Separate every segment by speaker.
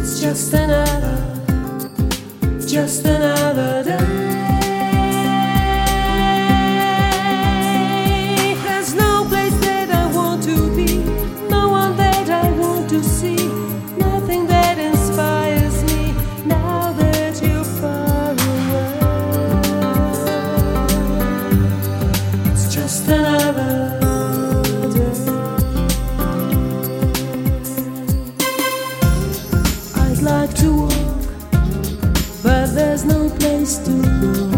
Speaker 1: just another day. There's no place that I want to be, no one that I want to see, nothing that inspires me now that you're far away. It's just another day. I'd like to walk, but there's no place to go.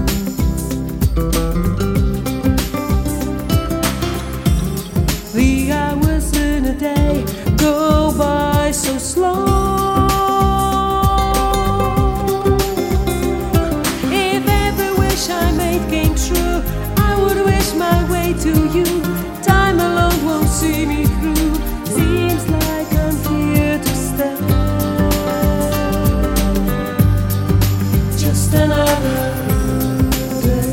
Speaker 1: The hours in a day go by so slow. If every wish I made came true, I would wish my way to you. Time alone won't see me through. Seems like I'm here to stay. Just another day.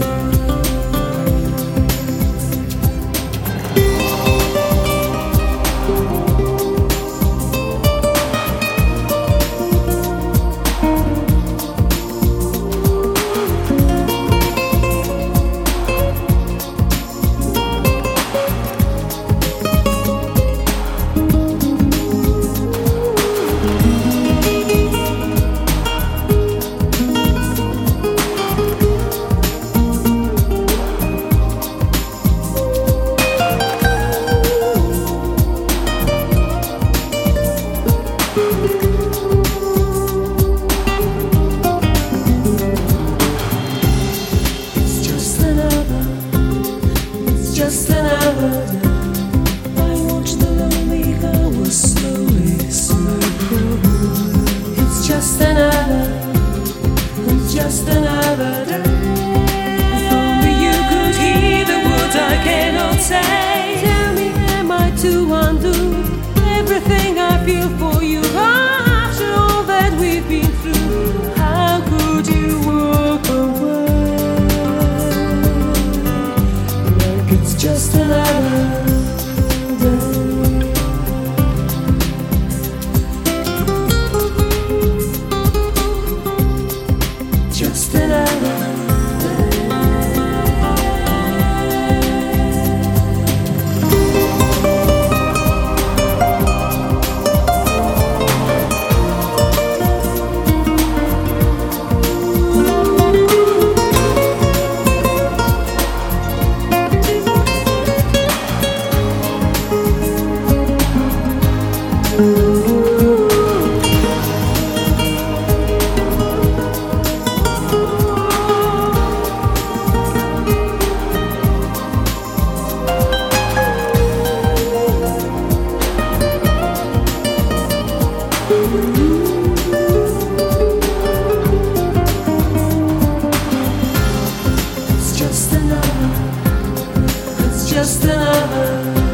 Speaker 1: Just another day. I watch the lonely hours slowly slip away. It's just another day. If only you could hear the words I cannot say. Tell me, am I to undo everything I feel for you? After all that we've been through, how could you walk away? It's just another day. Just another It's just another